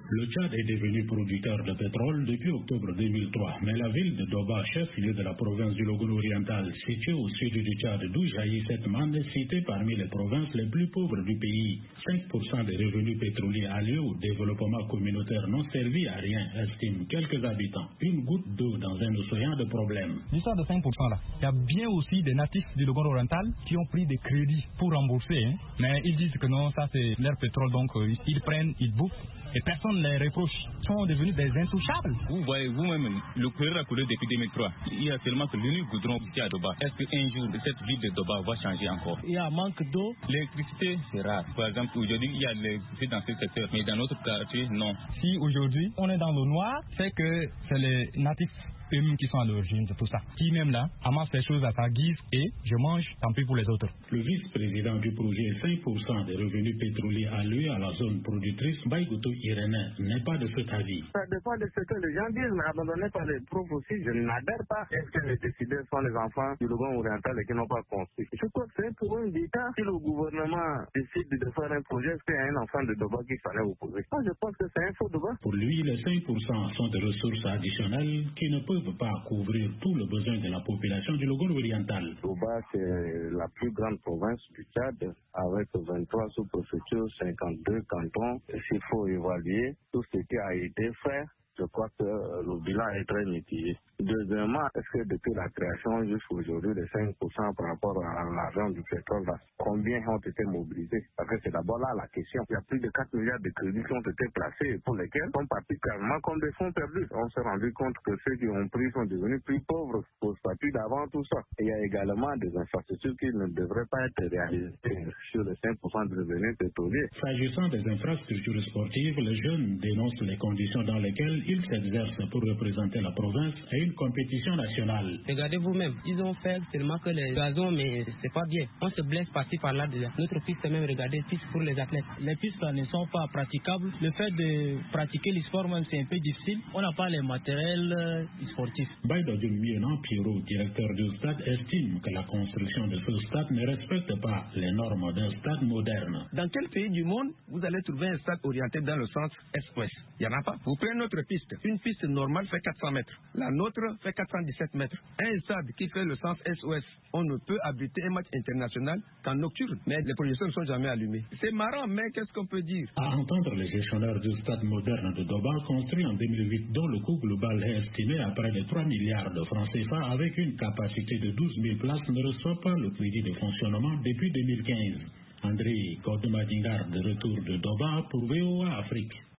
Le Tchad est devenu producteur de pétrole depuis octobre 2003, mais la ville de Doba, chef-lieu de la province du Logone oriental, située au sud du Tchad, d'où jaillit cette manne, est citée parmi les provinces les plus pauvres du pays. 5% des revenus pétroliers alliés au développement communautaire n'ont servi à rien, estiment quelques habitants. Une goutte d'eau dans un océan de problèmes. L'histoire de 5% là, il y a bien aussi des natifs du Logone oriental qui ont pris des crédits pour rembourser, mais ils disent que non, ça c'est leur pétrole, donc ils prennent, ils bouffent. Et personne ne les reproche. Ils sont devenus des intouchables. Vous voyez vous-même, le courrier a coulé depuis 2003. Il y a seulement que l'unique goudron qui est à Doba. Est-ce qu'un jour, cette ville de Doba va changer encore? Il y a un manque d'eau. L'électricité, c'est rare. Par exemple, aujourd'hui, il y a l'électricité dans ce secteur, mais dans notre quartier, non. Si aujourd'hui, on est dans le noir, c'est que c'est les natifs eux-mêmes qui sont à l'origine de tout ça. Qui même là amasse les choses à sa guise et je mange, tant pis pour les autres. Le vice-président du projet 5% des revenus pétroliers alloués à la zone productrice, Baïgoutou Irénée, n'est pas de cet avis. Ça dépend de ce que les gens disent, mais abandonné par les profs aussi, je n'adhère pas. Est-ce que les décideurs sont les enfants du Logone oriental et qui n'ont pas construit? Je crois que c'est pour un d'État. Si le gouvernement décide de faire un projet, c'est un enfant de Doba qu'il fallait opposer. Moi, je pense que c'est un faux Doba. Pour lui, les 5% sont des ressources additionnelles qui ne peuvent pas couvrir tout le besoin de la population du Logone oriental. Doba, c'est la plus grande province du Tchad, avec 23 sous-préfectures, 52 cantons. S'il faut évaluer tout ce qui a été fait, je crois que le bilan est très mitigé. Deuxièmement, est-ce que depuis la création jusqu'à aujourd'hui, les 5% par rapport à l'argent du pétrole, là, combien ont été mobilisés? Parce que c'est d'abord là la question. Il y a plus de 4 milliards de crédits qui ont été placés pour lesquels sont partis carrément comme des fonds perdus. On s'est rendu compte que ceux qui ont pris sont devenus plus pauvres au statut d'avant tout ça. Et il y a également des infrastructures qui ne devraient pas être réalisées sur les 5% de revenus pétroliers. S'agissant des infrastructures sportives, les jeunes dénoncent les conditions dans lesquelles ils s'exercent pour représenter la province à une compétition nationale. Regardez vous-même, ils ont fait seulement que les gazons, mais c'est pas bien. On se blesse par-ci par-là déjà. Notre piste même, regardez, piste pour les athlètes. Les pistes ne sont pas praticables. Le fait de pratiquer le sport même, c'est un peu difficile. On n'a pas les matériels sportifs. Baïda Djumienan Piro, directeur du stade, estime que la construction de ce stade ne respecte pas les normes d'un stade moderne. Dans quel pays du monde vous allez trouver un stade orienté dans le sens est-ouest? Il n'y en a pas. Vous prenez notre piste. Une piste normale fait 400 mètres. La nôtre fait 417 mètres. Un stade qui fait le sens est-ouest, on ne peut abriter un match international qu'en nocturne. Mais les projecteurs ne sont jamais allumés. C'est marrant, mais qu'est-ce qu'on peut dire? À entendre les gestionnaires du stade moderne de Doba, construit en 2008, dont le coût global est estimé à près de 3 milliards de francs CFA, avec une capacité de 12 000 places, ne reçoit pas le crédit de fonctionnement depuis 2015. André Kodomadingar, de retour de Doba pour VOA Afrique.